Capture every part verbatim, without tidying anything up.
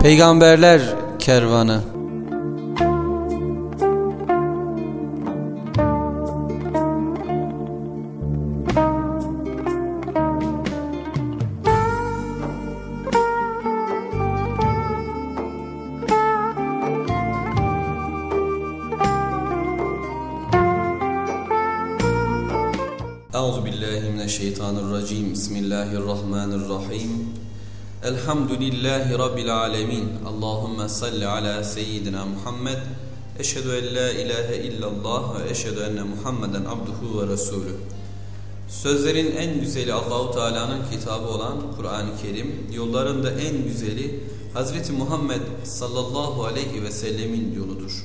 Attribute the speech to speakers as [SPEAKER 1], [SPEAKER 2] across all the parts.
[SPEAKER 1] Peygamberler Kervanı.
[SPEAKER 2] Euzubillahimineşşeytanirracim. Bismillahirrahmanirrahim. Elhamdülillahi Rabbil alemin. Allahümme salli ala seyyidina Muhammed. Eşhedü en la ilahe illallah ve eşhedü enne Muhammeden abduhu ve resulü. Sözlerin en güzeli Allahu Teala'nın kitabı olan Kur'an-ı Kerim. Yolların da en güzeli Hazreti Muhammed sallallahu aleyhi ve sellemin yoludur.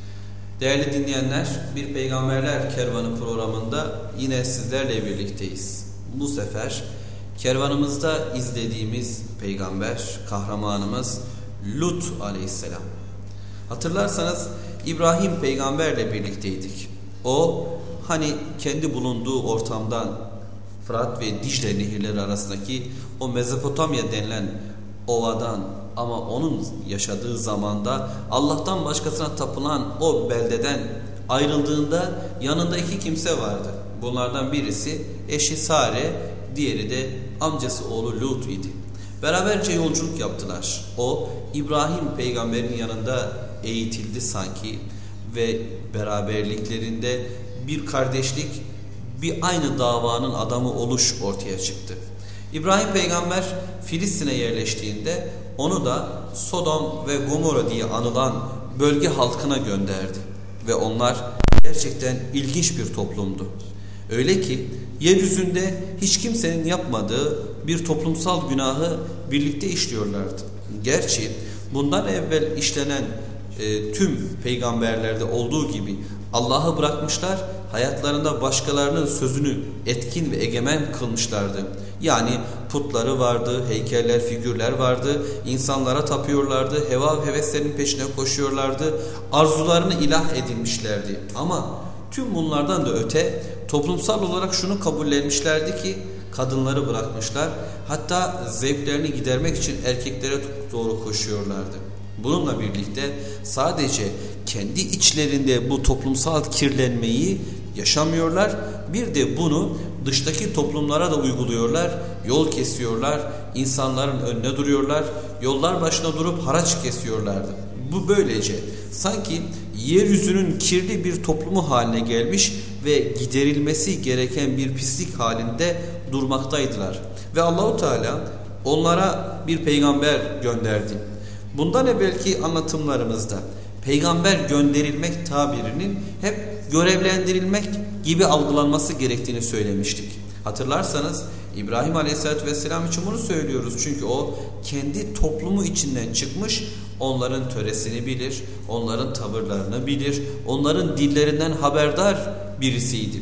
[SPEAKER 2] Değerli dinleyenler, bir Peygamberler Kervanı programında yine sizlerle birlikteyiz. Bu sefer kervanımızda izlediğimiz peygamber, kahramanımız Lut aleyhisselam. Hatırlarsanız İbrahim peygamberle birlikteydik. O hani kendi bulunduğu ortamdan Fırat ve Dicle nehirleri arasındaki o Mezopotamya denilen ovadan, ama onun yaşadığı zamanda Allah'tan başkasına tapılan o beldeden ayrıldığında yanında iki kimse vardı. Bunlardan birisi eşi Sare, diğeri de amcası oğlu Lut idi. Beraberce yolculuk yaptılar. O İbrahim peygamberin yanında eğitildi sanki ve beraberliklerinde bir kardeşlik, bir aynı davanın adamı oluş ortaya çıktı. İbrahim peygamber Filistin'e yerleştiğinde onu da Sodom ve Gomorra diye anılan bölge halkına gönderdi. Ve onlar gerçekten ilginç bir toplumdu. Öyle ki yeryüzünde hiç kimsenin yapmadığı bir toplumsal günahı birlikte işliyorlardı. Gerçi bundan evvel işlenen e, tüm peygamberlerde olduğu gibi Allah'ı bırakmışlar, hayatlarında başkalarının sözünü etkin ve egemen kılmışlardı. Yani putları vardı, heykeller, figürler vardı, insanlara tapıyorlardı, heva ve heveslerin peşine koşuyorlardı, arzularını ilah edinmişlerdi. Ama tüm bunlardan da öte toplumsal olarak şunu kabullenmişlerdi ki kadınları bırakmışlar, hatta zevklerini gidermek için erkeklere doğru koşuyorlardı. Bununla birlikte sadece kendi içlerinde bu toplumsal kirlenmeyi yaşamıyorlar, bir de bunu dıştaki toplumlara da uyguluyorlar, yol kesiyorlar, insanların önüne duruyorlar, yollar başına durup haraç kesiyorlardı. Bu böylece sanki yeryüzünün kirli bir toplumu haline gelmiş ve giderilmesi gereken bir pislik halinde durmaktaydılar. Ve Allahu Teala onlara bir peygamber gönderdi. Bundan evvelki anlatımlarımızda peygamber gönderilmek tabirinin hep görevlendirilmek gibi algılanması gerektiğini söylemiştik. Hatırlarsanız İbrahim Aleyhisselatü Vesselam için bunu söylüyoruz. Çünkü o kendi toplumu içinden çıkmış, onların töresini bilir, onların tavırlarını bilir, onların dillerinden haberdar birisiydi.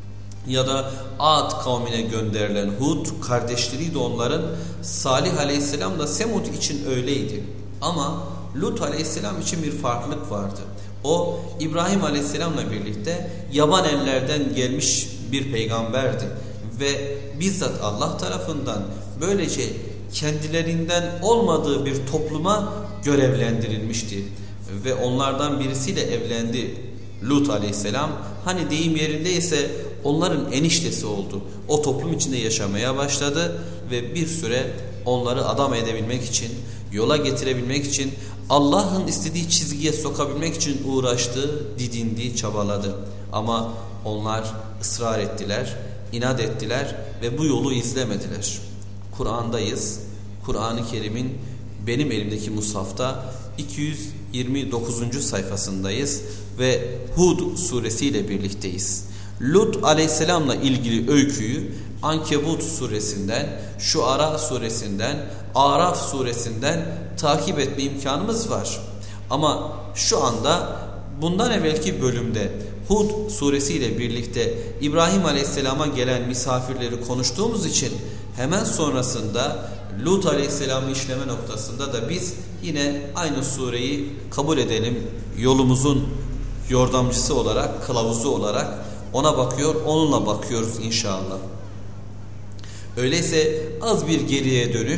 [SPEAKER 2] Ya da Ad kavmine gönderilen Hud kardeşleriydi onların. Salih Aleyhisselam da Semud için öyleydi. Ama Lut Aleyhisselam için bir farklılık vardı. O İbrahim Aleyhisselam'la birlikte yaban ellerden gelmiş bir peygamberdi. Ve bizzat Allah tarafından böylece kendilerinden olmadığı bir topluma görevlendirilmişti. Ve onlardan birisiyle evlendi Lut Aleyhisselam. Hani deyim yerindeyse onların eniştesi oldu. O toplum içinde yaşamaya başladı ve bir süre onları adam edebilmek için, yola getirebilmek için, Allah'ın istediği çizgiye sokabilmek için uğraştı, didindi, çabaladı. Ama onlar ısrar ettiler, inat ettiler ve bu yolu izlemediler. Kur'an'dayız. Kur'an-ı Kerim'in benim elimdeki mushafta iki yüz yirmi dokuzuncu sayfasındayız ve Hud suresiyle birlikteyiz. Lut aleyhisselamla ilgili öyküyü Ankebut suresinden, Şuara suresinden, Araf suresinden takip etme imkanımız var. Ama şu anda bundan evvelki bölümde Hud suresiyle birlikte İbrahim aleyhisselama gelen misafirleri konuştuğumuz için hemen sonrasında Lut aleyhisselamı işleme noktasında da biz yine aynı sureyi kabul edelim. Yolumuzun yordamcısı olarak, kılavuzu olarak ona bakıyor, onunla bakıyoruz inşallah. Öyleyse az bir geriye dönüş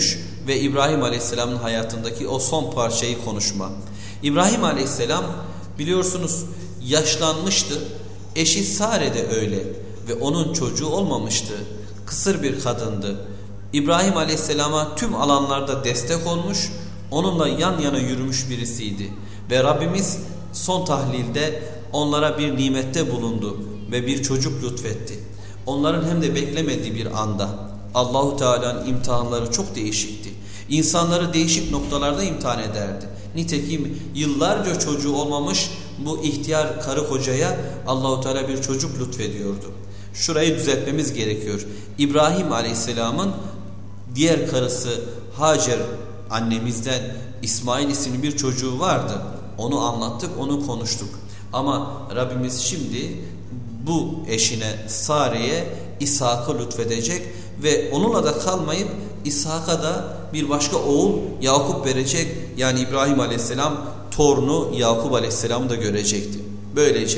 [SPEAKER 2] ve İbrahim Aleyhisselam'ın hayatındaki o son parçayı konuşma. İbrahim Aleyhisselam biliyorsunuz yaşlanmıştı. Eşi Sare de öyle ve onun çocuğu olmamıştı. Kısır bir kadındı. İbrahim Aleyhisselam'a tüm alanlarda destek olmuş, onunla yan yana yürümüş birisiydi. Ve Rabbimiz son tahlilde onlara bir nimette bulundu ve bir çocuk lütfetti. Onların hem de beklemediği bir anda. Allahu Teala'nın imtihanları çok değişikti. İnsanları değişik noktalarda imtihan ederdi. Nitekim yıllarca çocuğu olmamış bu ihtiyar karı kocaya Allahu Teala bir çocuk lütfediyordu. Şurayı düzeltmemiz gerekiyor. İbrahim Aleyhisselam'ın diğer karısı Hacer annemizden İsmail isimli bir çocuğu vardı. Onu anlattık, onu konuştuk. Ama Rabbimiz şimdi bu eşine Sare'ye İshak'ı lütfedecek ve onunla da kalmayıp İshak'a da bir başka oğul Yakup verecek. Yani İbrahim Aleyhisselam torunu Yakup Aleyhisselam'ı da görecekti. Böylece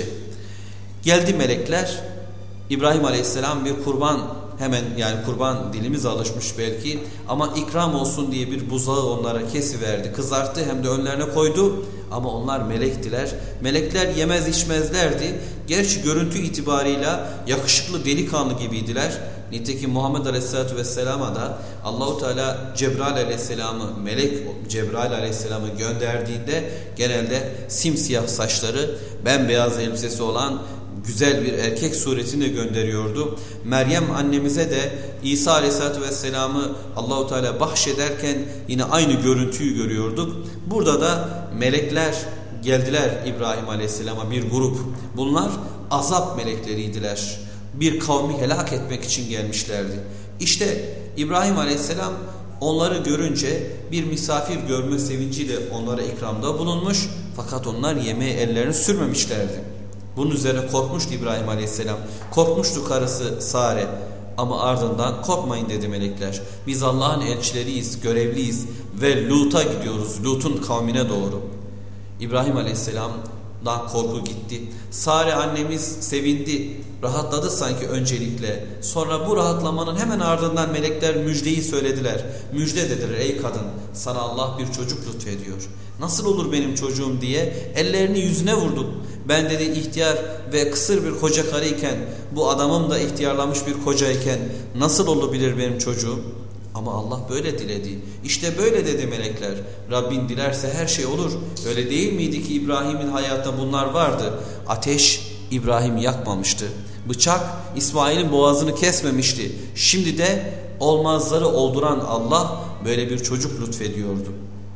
[SPEAKER 2] geldi melekler. İbrahim Aleyhisselam bir kurban, hemen yani kurban dilimiz alışmış belki ama ikram olsun diye bir buzağı onlara kesiverdi, kızarttı, hem de önlerine koydu. Ama onlar melektiler. Melekler yemez içmezlerdi. Gerçi görüntü itibarıyla yakışıklı delikanlı gibiydiler. Nitekim Muhammed Aleyhisselatü Vesselam'a da Allahu Teala Cebrail Aleyhisselam'ı, melek Cebrail Aleyhisselam'ı gönderdiğinde genelde simsiyah saçları, bembeyaz elbisesi olan güzel bir erkek suretini gönderiyordu. Meryem annemize de İsa Aleyhisselatü Vesselam'ı Allahu Teala bahşederken yine aynı görüntüyü görüyorduk. Burada da melekler geldiler İbrahim Aleyhisselam'a, bir grup. Bunlar azap melekleriydiler. Bir kavmi helak etmek için gelmişlerdi. İşte İbrahim Aleyhisselam onları görünce bir misafir görme sevinciyle onlara ikramda bulunmuş. Fakat onlar yemeğe ellerini sürmemişlerdi. Bunun üzerine korkmuştu İbrahim Aleyhisselam. Korkmuştu karısı Sare. Ama ardından korkmayın dedi melekler. Biz Allah'ın elçileriyiz, görevliyiz ve Lut'a gidiyoruz. Lut'un kavmine doğru. İbrahim Aleyhisselam'dan korku gitti. Sare annemiz sevindi, rahatladı sanki öncelikle. Sonra bu rahatlamanın hemen ardından melekler müjdeyi söylediler. Müjde dediler, ey kadın, sana Allah bir çocuk lütfediyor. Nasıl olur benim çocuğum diye ellerini yüzüne vurdu. Ben dedi ihtiyar ve kısır bir koca karıyken, bu adamım da ihtiyarlamış bir kocayken nasıl olabilir benim çocuğum? Ama Allah böyle diledi. İşte böyle dedi melekler. Rabbin dilerse her şey olur. Öyle değil miydi ki İbrahim'in hayatında bunlar vardı? Ateş İbrahim yakmamıştı. Bıçak İsmail'in boğazını kesmemişti. Şimdi de olmazları olduran Allah böyle bir çocuk lütfediyordu.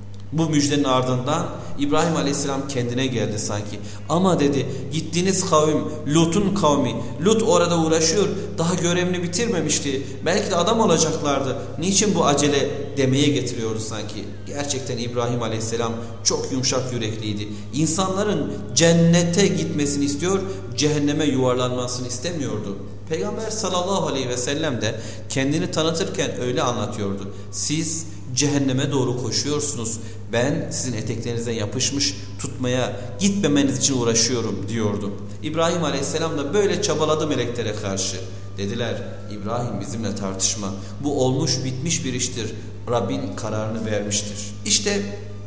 [SPEAKER 2] Bu müjdenin ardından İbrahim Aleyhisselam kendine geldi sanki. Ama dedi, gittiğiniz kavim Lut'un kavmi. Lut orada uğraşıyor. Daha görevini bitirmemişti. Belki de adam olacaklardı. Niçin bu acele demeye getiriyordu sanki. Gerçekten İbrahim Aleyhisselam çok yumuşak yürekliydi. İnsanların cennete gitmesini istiyor, cehenneme yuvarlanmasını istemiyordu. Peygamber sallallahu aleyhi ve sellem de kendini tanıtırken öyle anlatıyordu. Siz cehenneme doğru koşuyorsunuz. Ben sizin eteklerinize yapışmış tutmaya, gitmemeniz için uğraşıyorum diyordu. İbrahim Aleyhisselam da böyle çabaladı meleklere karşı. Dediler, İbrahim bizimle tartışma. Bu olmuş bitmiş bir iştir. Rabbin kararını vermiştir. İşte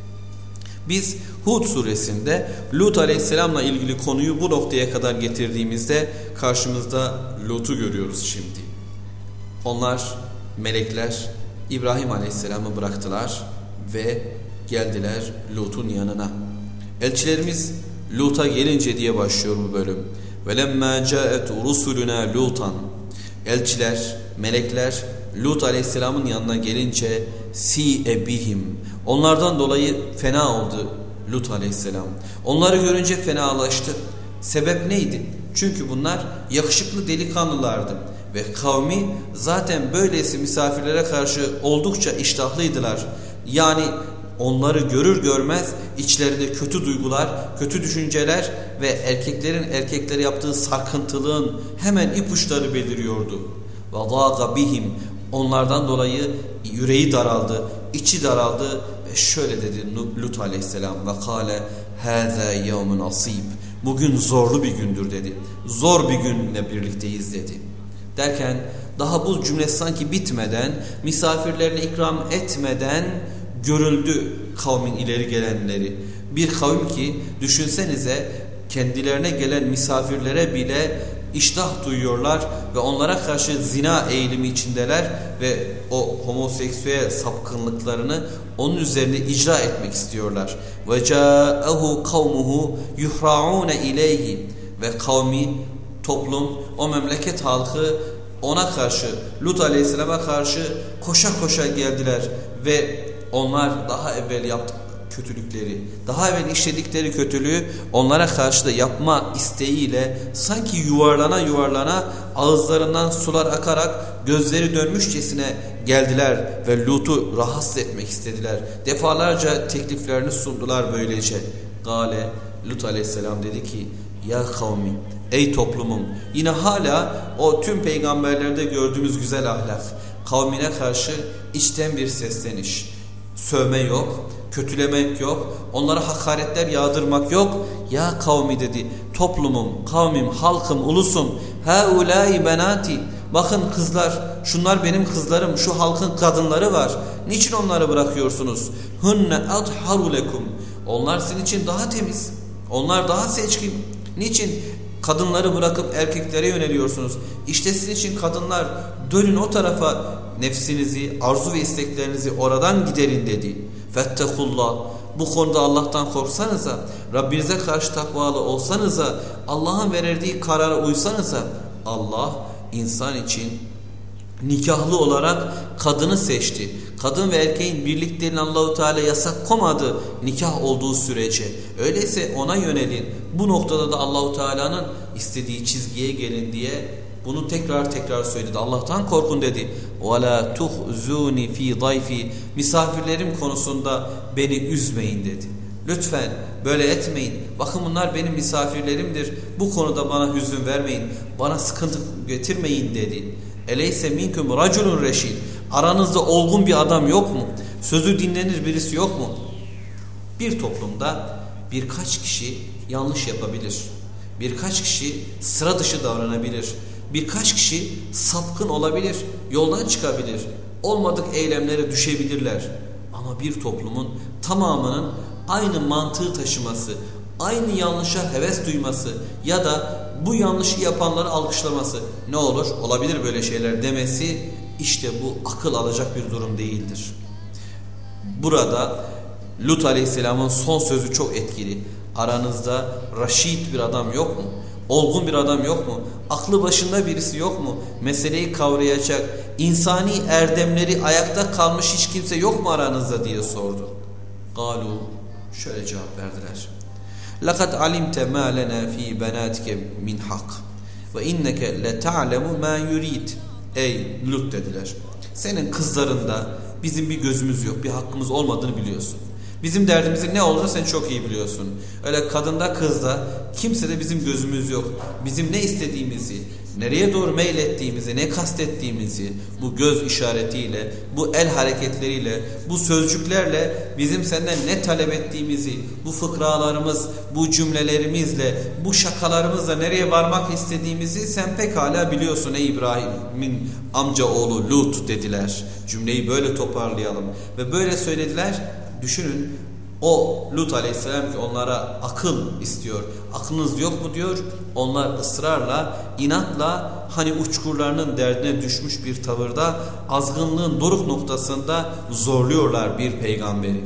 [SPEAKER 2] biz Hud suresinde Lut Aleyhisselam'la ilgili konuyu bu noktaya kadar getirdiğimizde karşımızda Lut'u görüyoruz şimdi. Onlar, melekler İbrahim Aleyhisselam'ı bıraktılar ve geldiler Lut'un yanına. Elçilerimiz Lut'a gelince diye başlıyor bu bölüm. وَلَمَّا جَاءَتْ رُسُلُنَا لُوطًا Elçiler, melekler Lut Aleyhisselam'ın yanına gelince سِيءَ بِهِمْ Onlardan dolayı fena oldu Lut Aleyhisselam. Onları görünce fenalaştı. Sebep neydi? Çünkü bunlar yakışıklı delikanlılardı. Ve kavmi zaten böylesi misafirlere karşı oldukça iştahlıydılar. Yani onları görür görmez içlerinde kötü duygular, kötü düşünceler ve erkeklerin erkeklere yaptığı sarkıntılığın hemen ipuçları beliriyordu. وَضَاقَ بِهِمْ Onlardan dolayı yüreği daraldı, içi daraldı ve şöyle dedi Lut Aleyhisselam وَقَالَ هَذَا يَوْمٌ عَصِيبٌ Bugün zorlu bir gündür dedi. Zor bir günle birlikteyiz dedi. Derken daha bu cümle sanki bitmeden, misafirlerine ikram etmeden görüldü kavmin ileri gelenleri. Bir kavim ki düşünsenize kendilerine gelen misafirlere bile iştah duyuyorlar ve onlara karşı zina eğilimi içindeler ve o homoseksüel sapkınlıklarını onun üzerine icra etmek istiyorlar. Ve ca'ahu kavmuhu yuhra'un ileyhi, ve kavmi, toplum, o memleket halkı ona karşı, Lut Aleyhisselam'a karşı koşa koşa geldiler ve onlar daha evvel yaptık kötülükleri, daha evvel işledikleri kötülüğü onlara karşı da yapma isteğiyle sanki yuvarlana yuvarlana ağızlarından sular akarak gözleri dönmüşçesine geldiler ve Lut'u rahatsız etmek istediler. Defalarca tekliflerini sundular böylece. Gale, Lut Aleyhisselam dedi ki, ya kavmi, ey toplumum, yine hala o tüm peygamberlerde gördüğümüz güzel ahlak, kavmine karşı içten bir sesleniş, sövme yok, kötülemek yok, onlara hakaretler yağdırmak yok. Ya kavmi dedi, toplumum, kavmim, halkım, ulusum, haulâi benâti, bakın kızlar, şunlar benim kızlarım, şu halkın kadınları var, niçin onları bırakıyorsunuz? Hunne adharu lekum, onlar sizin için daha temiz, onlar daha seçkin, niçin kadınları bırakıp erkeklere yöneliyorsunuz? İşte sizin için kadınlar, dönün o tarafa, nefsinizi, arzu ve isteklerinizi oradan giderin dedi. Fettekullah, bu konuda Allah'tan korksanıza, Rabbinize karşı takvalı olsanıza, Allah'ın verdiği karara uysanıza, Allah insan için nikahlı olarak kadını seçti. Kadın ve erkeğin birlikteliğini Allahu Teala yasak koymadı nikah olduğu sürece. Öyleyse ona yönelin. Bu noktada da Allahu Teala'nın istediği çizgiye gelin diye bunu tekrar tekrar söyledi. Allah'tan korkun dedi. وَلَا تُخْزُونِ ف۪ي ضَيْفِ, misafirlerim konusunda beni üzmeyin dedi. Lütfen böyle etmeyin. Bakın bunlar benim misafirlerimdir. Bu konuda bana hüzün vermeyin. Bana sıkıntı getirmeyin dedi. Eleyse minkum raculun reşid, aranızda olgun bir adam yok mu? Sözü dinlenir birisi yok mu? Bir toplumda birkaç kişi yanlış yapabilir. Birkaç kişi sıra dışı davranabilir. Birkaç kişi sapkın olabilir. Yoldan çıkabilir. Olmadık eylemlere düşebilirler. Ama bir toplumun tamamının aynı mantığı taşıması, aynı yanlışa heves duyması ya da bu yanlışı yapanları alkışlaması, ne olur, olabilir böyle şeyler demesi, işte bu akıl alacak bir durum değildir. Burada Lut Aleyhisselam'ın son sözü çok etkili. Aranızda raşid bir adam yok mu? Olgun bir adam yok mu? Aklı başında birisi yok mu? Meseleyi kavrayacak, insani erdemleri ayakta kalmış hiç kimse yok mu aranızda diye sordu. Galu, şöyle cevap verdiler. لَقَدْ عَلِمْتَ مَا لَنَا ف۪ي بَنَاتِكَ مِنْ حَقٍ وَاِنَّكَ لَتَعْلَمُ مَا يُرِيدٍ. Ey Lut dediler, senin kızlarında bizim bir gözümüz yok, bir hakkımız olmadığını biliyorsun. Bizim derdimizin ne olduğunu sen çok iyi biliyorsun. Öyle kadında kızda kimsede bizim gözümüz yok. Bizim ne istediğimizi, nereye doğru meylettiğimizi, ne kastettiğimizi bu göz işaretiyle, bu el hareketleriyle, bu sözcüklerle bizim senden ne talep ettiğimizi, bu fıkralarımız, bu cümlelerimizle, bu şakalarımızla nereye varmak istediğimizi sen pekala biliyorsun ey İbrahim'in amca oğlu Lut dediler. Cümleyi böyle toparlayalım ve böyle söylediler. Düşünün, o Lut Aleyhisselam ki onlara akıl istiyor. Aklınız yok mu diyor. Onlar ısrarla, inatla, hani uçkurlarının derdine düşmüş bir tavırda, azgınlığın doruk noktasında zorluyorlar bir peygamberi.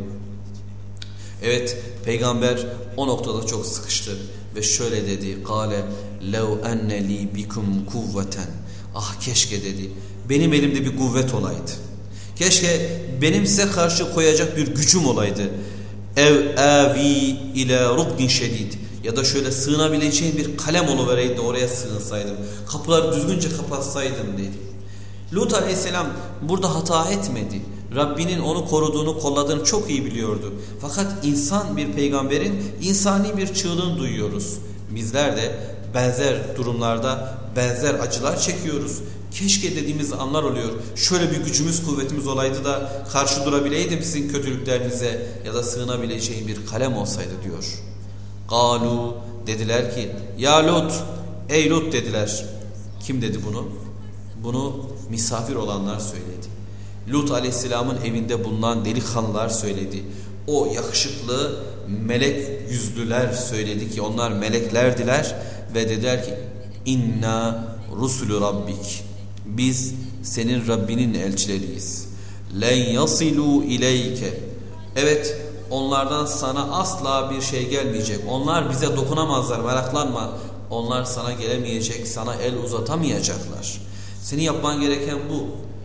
[SPEAKER 2] Evet, peygamber o noktada çok sıkıştı ve şöyle dedi. Kale lev enne li bikum kuvveten. Ah keşke dedi, benim elimde bir kuvvet olaydı. Keşke benim size karşı koyacak bir gücüm olaydı. Ev avi ila ruknin şedid, ya da şöyle sığınabileceğim bir kalem oluvereydi, oraya sığınsaydım. Kapıları düzgünce kapatsaydım dedi. Lut Aleyhisselam burada hata etmedi. Rabbinin onu koruduğunu, kolladığını çok iyi biliyordu. Fakat insan bir peygamberin insani bir çığlığını duyuyoruz. Bizler de benzer durumlarda benzer acılar çekiyoruz. Keşke dediğimiz anlar oluyor. Şöyle bir gücümüz, kuvvetimiz olaydı da karşı durabileydim sizin kötülüklerinize ya da sığınabileceğim bir kalem olsaydı diyor. Galu, dediler ki ya Lut, ey Lut dediler. Kim dedi bunu? Bunu misafir olanlar söyledi. Lut aleyhisselamın evinde bulunan delikanlılar söyledi. O yakışıklı melek yüzlüler söyledi ki onlar meleklerdiler ve dediler ki inna rusulü rabbik, biz senin Rabbinin elçileriyiz. Len yasilu ileyke, evet onlardan sana asla bir şey gelmeyecek, onlar bize dokunamazlar, meraklanma, onlar sana gelemeyecek, sana el uzatamayacaklar. Senin yapman gereken bu.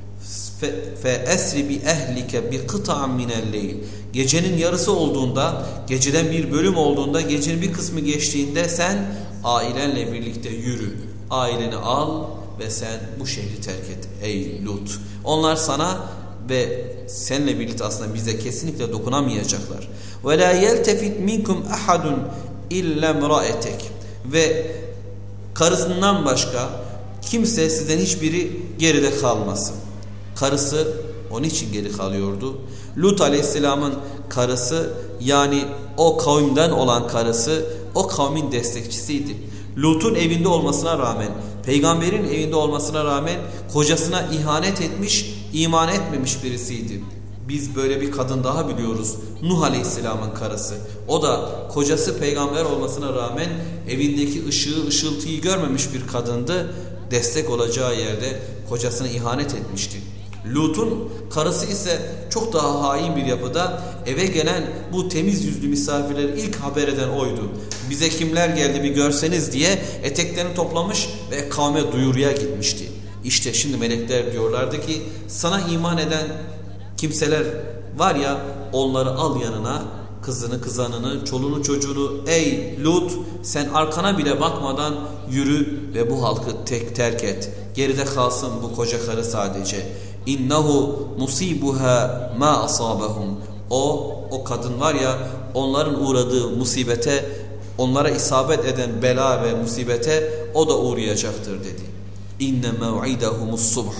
[SPEAKER 2] Fe esri bi ehlike bi kıta'an minel leyl, gecenin yarısı olduğunda, geceden bir bölüm olduğunda, gecenin bir kısmı geçtiğinde sen ailenle birlikte yürü, aileni al ve sen bu şehri terk et ey Lut. Onlar sana ve seninle birlikte aslında bize kesinlikle dokunamayacaklar. Ve la yeltefit minkum ahadun illa imra'atek, ve karısından başka kimse sizden hiçbiri geride kalmasın. Karısı onun için geri kalıyordu. Lut aleyhisselamın karısı, yani o kavimden olan karısı o kavmin destekçisiydi. Lut'un evinde olmasına rağmen, peygamberin evinde olmasına rağmen kocasına ihanet etmiş, iman etmemiş birisiydi. Biz böyle bir kadın daha biliyoruz. Nuh aleyhisselamın karısı. O da kocası peygamber olmasına rağmen evindeki ışığı, ışıltıyı görmemiş bir kadındı. Destek olacağı yerde kocasına ihanet etmişti. Lut'un karısı ise çok daha hain bir yapıda, eve gelen bu temiz yüzlü misafirleri ilk haber eden oydu. Bize kimler geldi bir görseniz diye eteklerini toplamış ve kavme duyuruya gitmişti. İşte şimdi melekler diyorlardı ki sana iman eden kimseler var ya, onları al yanına, kızını, kızanını, çoluğunu, çocuğunu, ey Lut sen arkana bile bakmadan yürü ve bu halkı tek terk et. Geride kalsın bu koca karı sadece. İnnehu musibuha ma asabahum. O, o kadın var ya, onların uğradığı musibete, onlara isabet eden bela ve musibete o da uğrayacaktır dedi. İnne mev'idahumus subh.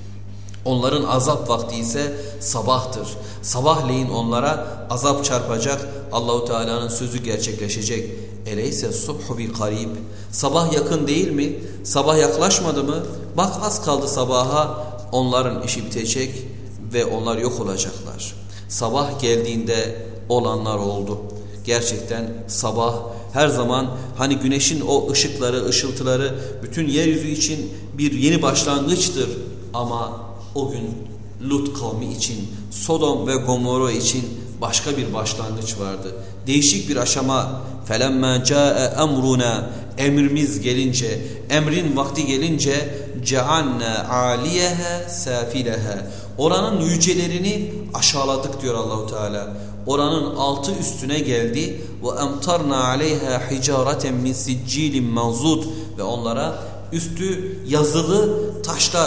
[SPEAKER 2] Onların azap vakti ise sabahtır. Sabahleyin onlara azap çarpacak, Allahu Teala'nın sözü gerçekleşecek. Eleyse subhu bi karib. Sabah yakın değil mi? Sabah yaklaşmadı mı? Bak az kaldı sabaha, onların işi bitecek ve onlar yok olacaklar. Sabah geldiğinde olanlar oldu. Gerçekten sabah her zaman hani güneşin o ışıkları, ışıltıları bütün yeryüzü için bir yeni başlangıçtır. Ama o gün Lut kavmi için, Sodom ve Gomorra için başka bir başlangıç vardı. Değişik bir aşama. فَلَمَّا جَاءَ اَمْرُنَا, emrimiz gelince, emrin vakti gelince جَعَلْنَا عَالِيَهَا سَافِلَهَا, oranın yücelerini aşağıladık diyor Allahu Teala. Oranın altı üstüne geldi. وَاَمْطَرْنَا عَلَيْهَا حِجَارَةً مِنْ سِجِّيلٍ مَنْزُودٍ, ve onlara üstü yazılı taşlar,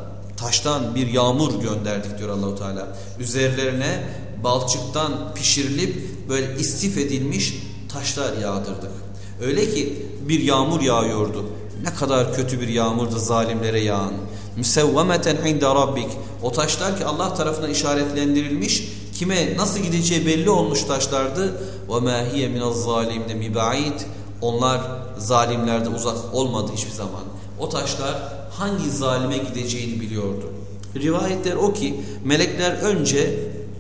[SPEAKER 2] taştan bir yağmur gönderdik diyor Allahu Teala. Üzerlerine balçıktan pişirilip böyle istif edilmiş taşlar yağdırdık. Öyle ki bir yağmur yağıyordu. Ne kadar kötü bir yağmurdu zalimlere yağan. Müsevvemeten inde rabbik. O taşlar ki Allah tarafından işaretlendirilmiş, kime nasıl gideceği belli olmuş taşlardı. Ve ma hiye minez zalimine mibaid. Onlar zalimlerde uzak olmadı hiçbir zaman. O taşlar hangi zalime gideceğini biliyordu. Rivayetler o ki melekler önce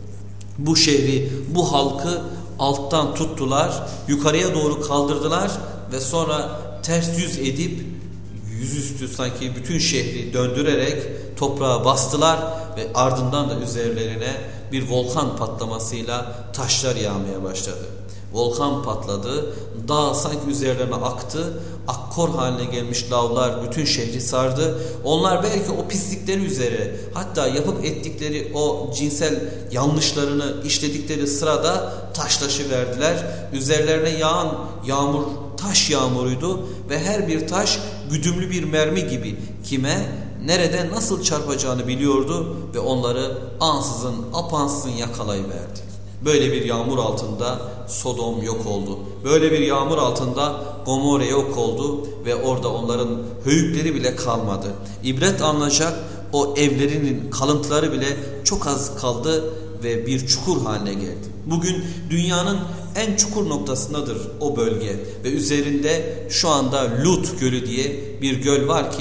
[SPEAKER 2] bu şehri, bu halkı alttan tuttular, yukarıya doğru kaldırdılar ve sonra ters yüz edip yüzüstü sanki bütün şehri döndürerek toprağa bastılar ve ardından da üzerlerine bir volkan patlamasıyla taşlar yağmaya başladı. Volkan patladı, dağ sanki üzerlerine aktı, akkor haline gelmiş lavlar bütün şehri sardı. Onlar belki o pislikleri üzere, hatta yapıp ettikleri o cinsel yanlışlarını işledikleri sırada taşlaşı verdiler. Üzerlerine yağan yağmur taş yağmuruydu ve her bir taş güdümlü bir mermi gibi kime, nerede nasıl çarpacağını biliyordu ve onları ansızın apansızın yakalayıverdi. Böyle bir yağmur altında Sodom yok oldu. Böyle bir yağmur altında Gomorra yok oldu ve orada onların höyükleri bile kalmadı. İbret alınacak o evlerinin kalıntıları bile çok az kaldı ve bir çukur haline geldi. Bugün dünyanın en çukur noktasındadır o bölge ve üzerinde şu anda Lut Gölü diye bir göl var ki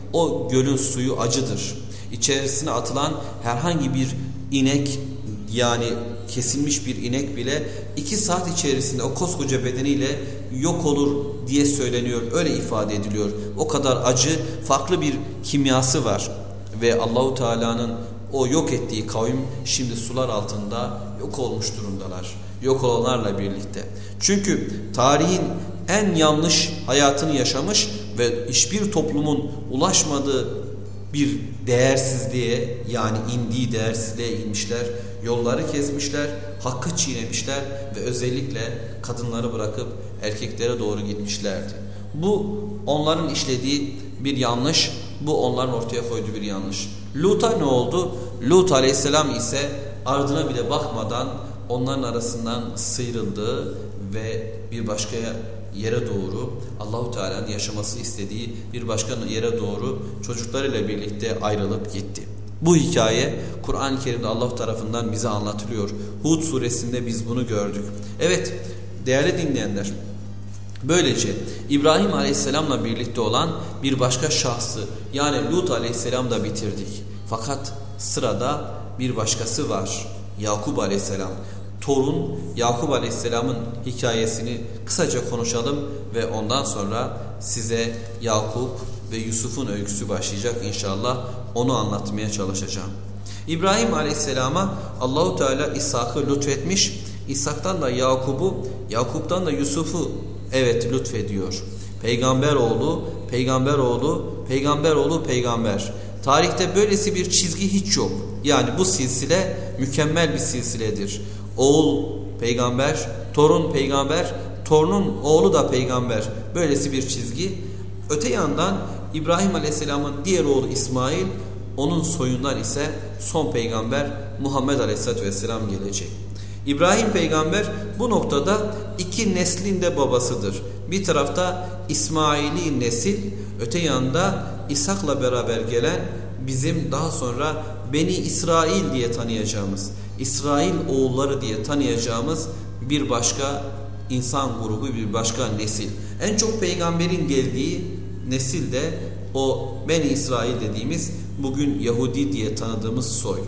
[SPEAKER 2] o gölün suyu acıdır. İçerisine atılan herhangi bir inek, yani kesilmiş bir inek bile iki saat içerisinde o koskoca bedeniyle yok olur diye söyleniyor. Öyle ifade ediliyor. O kadar acı, farklı bir kimyası var. Ve Allahu Teala'nın o yok ettiği kavim şimdi sular altında yok olmuş durumdalar. Yok olanlarla birlikte. Çünkü tarihin en yanlış hayatını yaşamış ve hiçbir toplumun ulaşmadığı bir değersizliğe, yani indiği değersizliğe inmişler. Yolları kesmişler, hakkı çiğnemişler ve özellikle kadınları bırakıp erkeklere doğru gitmişlerdi. Bu onların işlediği bir yanlış, bu onların ortaya koyduğu bir yanlış. Lut'a ne oldu? Lut aleyhisselam ise ardına bile bakmadan onların arasından sıyrıldı ve bir başka yere doğru, Allahu Teala'nın yaşaması istediği bir başka yere doğru çocuklarıyla birlikte ayrılıp gitti. Bu hikaye Kur'an-ı Kerim'de Allah tarafından bize anlatılıyor. Hud suresinde biz bunu gördük. Evet değerli dinleyenler, böylece İbrahim Aleyhisselam'la birlikte olan bir başka şahsı, yani Lut Aleyhisselam da bitirdik. Fakat sırada bir başkası var, Yakup Aleyhisselam. Torun Yakup Aleyhisselam'ın hikayesini kısaca konuşalım ve ondan sonra size Yakup ve Yusuf'un öyküsü başlayacak inşallah. Onu anlatmaya çalışacağım. İbrahim Aleyhisselam'a Allahu Teala İshak'ı lütfetmiş. İshak'tan da Yakup'u, Yakup'tan da Yusuf'u evet lütfediyor. Peygamber oğlu, peygamber oğlu, peygamber oğlu, peygamber. Tarihte böylesi bir çizgi hiç yok. Yani bu silsile mükemmel bir silsiledir. Oğul peygamber, torun peygamber, torunun oğlu da peygamber. Böylesi bir çizgi. Öte yandan İbrahim Aleyhisselam'ın diğer oğlu İsmail, onun soyundan ise son peygamber Muhammed Aleyhisselatü Vesselam gelecek. İbrahim peygamber bu noktada iki neslin de babasıdır. Bir tarafta İsmaili nesil, öte yanda İshak'la beraber gelen bizim daha sonra Beni İsrail diye tanıyacağımız, İsrail oğulları diye tanıyacağımız bir başka insan grubu, bir başka nesil. En çok peygamberin geldiği nesil de o Beni İsrail dediğimiz bugün Yahudi diye tanıdığımız soy.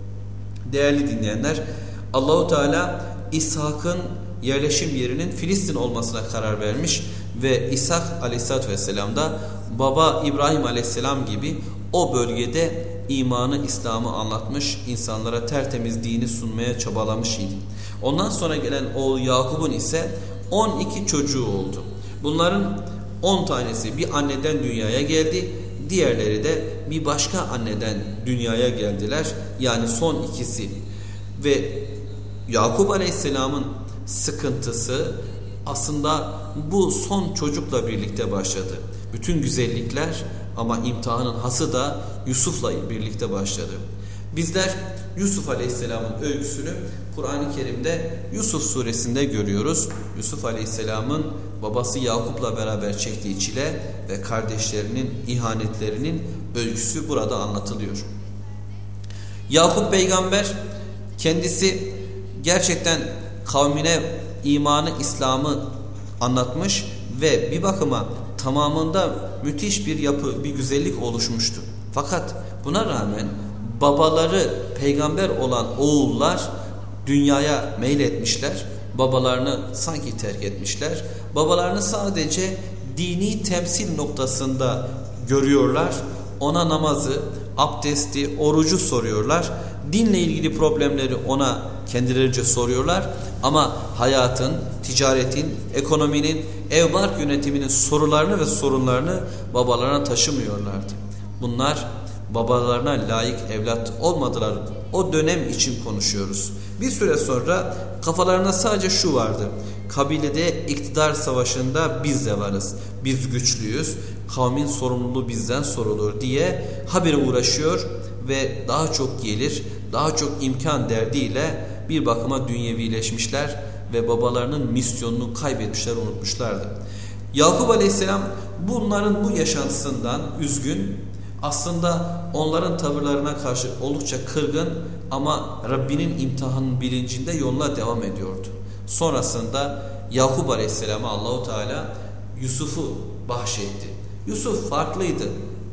[SPEAKER 2] Değerli dinleyenler, Allahu Teala İshak'ın yerleşim yerinin Filistin olmasına karar vermiş ve İshak Aleyhisselatü Vesselam da baba İbrahim Aleyhisselam gibi o bölgede imanı, İslam'ı anlatmış, insanlara tertemiz dini sunmaya çabalamış idi. Ondan sonra gelen oğlu Yakup'un ise on iki çocuğu oldu. Bunların on tanesi bir anneden dünyaya geldi, diğerleri de bir başka anneden dünyaya geldiler. Yani son ikisi. Ve Yakup Aleyhisselam'ın sıkıntısı aslında bu son çocukla birlikte başladı. Bütün güzellikler ama imtihanın hası da Yusuf'la birlikte başladı. Bizler Yusuf Aleyhisselam'ın öyküsünü Kur'an-ı Kerim'de Yusuf suresinde görüyoruz. Yusuf Aleyhisselam'ın babası Yakup'la beraber çektiği çile ve kardeşlerinin ihanetlerinin öyküsü burada anlatılıyor. Yakup peygamber kendisi gerçekten kavmine imanı, İslam'ı anlatmış ve bir bakıma tamamında müthiş bir yapı, bir güzellik oluşmuştu. Fakat buna rağmen babaları peygamber olan oğullar dünyaya meyletmişler. Babalarını sanki terk etmişler. Babalarını sadece dini temsil noktasında görüyorlar. Ona namazı, abdesti, orucu soruyorlar. Dinle ilgili problemleri ona kendilerince soruyorlar. Ama hayatın, ticaretin, ekonominin, ev bark yönetiminin sorularını ve sorunlarını babalarına taşımıyorlardı. Bunlar babalarına layık evlat olmadılar. O dönem için konuşuyoruz. Bir süre sonra kafalarına sadece şu vardı: kabilede iktidar savaşında biz de varız. Biz güçlüyüz. Kavmin sorumluluğu bizden sorulur diye habire uğraşıyor ve daha çok gelir, daha çok imkan derdiyle bir bakıma dünyevileşmişler ve babalarının misyonunu kaybetmişler, unutmuşlardı. Yakup Aleyhisselam bunların bu yaşantısından üzgün, aslında onların tavırlarına karşı oldukça kırgın ama Rabbinin imtihanının bilincinde yoluna devam ediyordu. Sonrasında Yakup Aleyhisselam'a Allahu Teala Yusuf'u bahşetti. Yusuf farklıydı.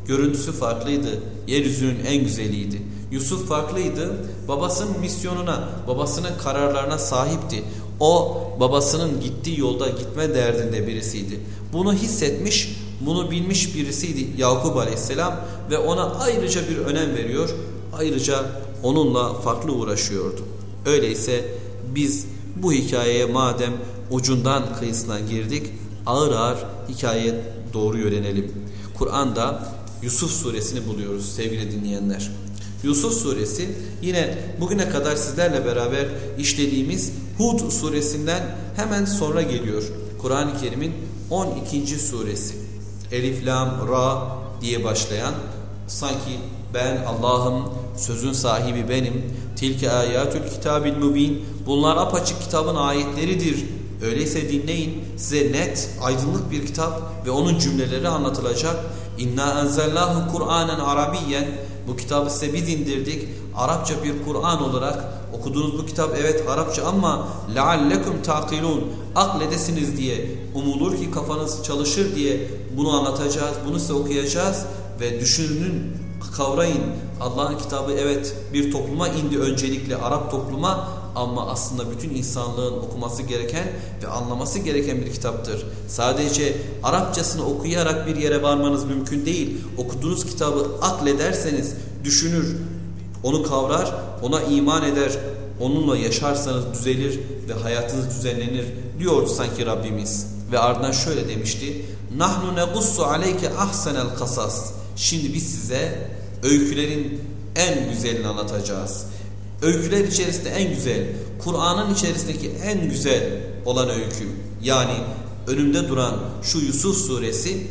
[SPEAKER 2] görüntüsü farklıydı. Yeryüzünün en güzeliydi. Yusuf farklıydı. Babasının misyonuna, babasının kararlarına sahipti. O babasının gittiği yolda gitme derdinde birisiydi. Bunu hissetmiş, bunu bilmiş birisiydi Yakup Aleyhisselam ve ona ayrıca bir önem veriyor. Ayrıca onunla farklı uğraşıyordu. Öyleyse biz bu hikayeye madem ucundan kıyısından girdik, ağır ağır hikayeye doğru yönelim. Kur'an'da Yusuf suresini buluyoruz sevgili dinleyenler. Yusuf suresi yine bugüne kadar sizlerle beraber işlediğimiz Hud suresinden hemen sonra geliyor. Kur'an-ı Kerim'in on ikinci suresi. Elif, Lam, Ra diye başlayan, sanki ben Allah'ım, sözün sahibi benim, tilke ayatül kitabil mubin, bunlar apaçık kitabın ayetleridir. Öyleyse dinleyin, size net, aydınlık bir kitap ve onun cümleleri anlatılacak. İnna enzellahu Kur'anen Arabiyyen, bu kitabı size biz indirdik. Arapça bir Kur'an olarak okuduğunuz bu kitap evet Arapça ama leallekum taqilun, akledesiniz diye, umulur ki kafanız çalışır diye bunu anlatacağız, bunu size okuyacağız ve düşünün, kavrayın. Allah'ın kitabı evet bir topluma indi, öncelikle Arap topluma, ama aslında bütün insanlığın okuması gereken ve anlaması gereken bir kitaptır. Sadece Arapçasını okuyarak bir yere varmanız mümkün değil. Okuduğunuz kitabı aklederseniz, düşünür, onu kavrar, ona iman eder, onunla yaşarsanız düzelir ve hayatınız düzenlenir diyordu sanki Rabbimiz. Ve ardından şöyle demişti: Nahnu negussu aleyke ahsenel kasas. Şimdi biz size öykülerin en güzelini anlatacağız. Öyküler içerisinde en güzel, Kur'an'ın içerisindeki en güzel olan öykü, yani önümde duran şu Yusuf suresi,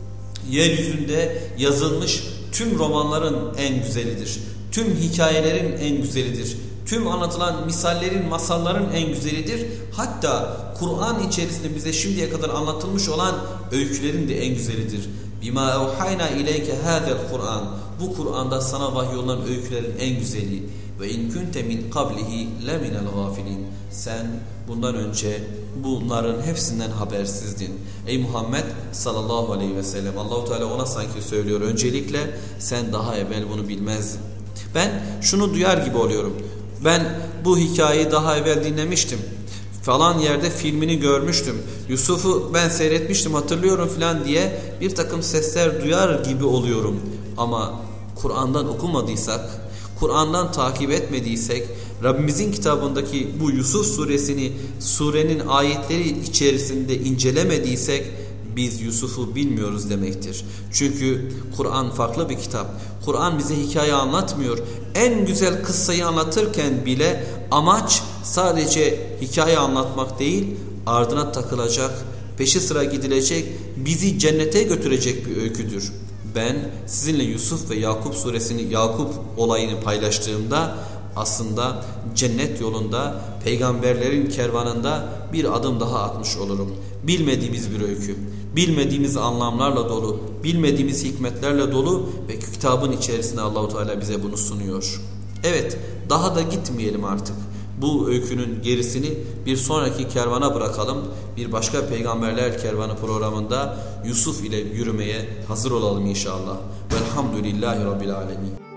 [SPEAKER 2] yeryüzünde yazılmış tüm romanların en güzelidir. Tüm hikayelerin en güzelidir. Tüm anlatılan misallerin, masalların en güzelidir. Hatta Kur'an içerisinde bize şimdiye kadar anlatılmış olan öykülerin de en güzelidir. Bima evhayna ileyke hâzel Kur'an. Bu Kur'an'da sana vahyolunan öykülerin en güzeli. Ve in kunte min qablihi leminel gafilin. Sen bundan önce bunların hepsinden habersizdin. Ey Muhammed sallallahu aleyhi ve sellem, Allahu Teala ona sanki söylüyor, öncelikle sen daha evvel bunu bilmezdin. Ben şunu duyar gibi oluyorum. Ben bu hikayeyi daha evvel dinlemiştim. Falan yerde filmini görmüştüm. Yusuf'u ben seyretmiştim, hatırlıyorum falan diye bir takım sesler duyar gibi oluyorum. Ama Kur'an'dan okumadıysak, Kur'an'dan takip etmediysek, Rabbimizin kitabındaki bu Yusuf suresini, surenin ayetleri içerisinde incelemediysek, biz Yusuf'u bilmiyoruz demektir. Çünkü Kur'an farklı bir kitap. Kur'an bize hikaye anlatmıyor. En güzel kıssayı anlatırken bile amaç sadece hikaye anlatmak değil, ardına takılacak, peşi sıra gidilecek, bizi cennete götürecek bir öyküdür. Ben sizinle Yusuf ve Yakup suresini, Yakup olayını paylaştığımda aslında cennet yolunda, peygamberlerin kervanında bir adım daha atmış olurum. Bilmediğimiz bir öykü, bilmediğimiz anlamlarla dolu, bilmediğimiz hikmetlerle dolu ve kitabın içerisinde Allahu Teala bize bunu sunuyor. Evet, daha da gitmeyelim artık. Bu öykünün gerisini bir sonraki kervana bırakalım. Bir başka peygamberler kervanı programında Yusuf ile yürümeye hazır olalım inşallah. Velhamdülillahi Rabbil Alemin.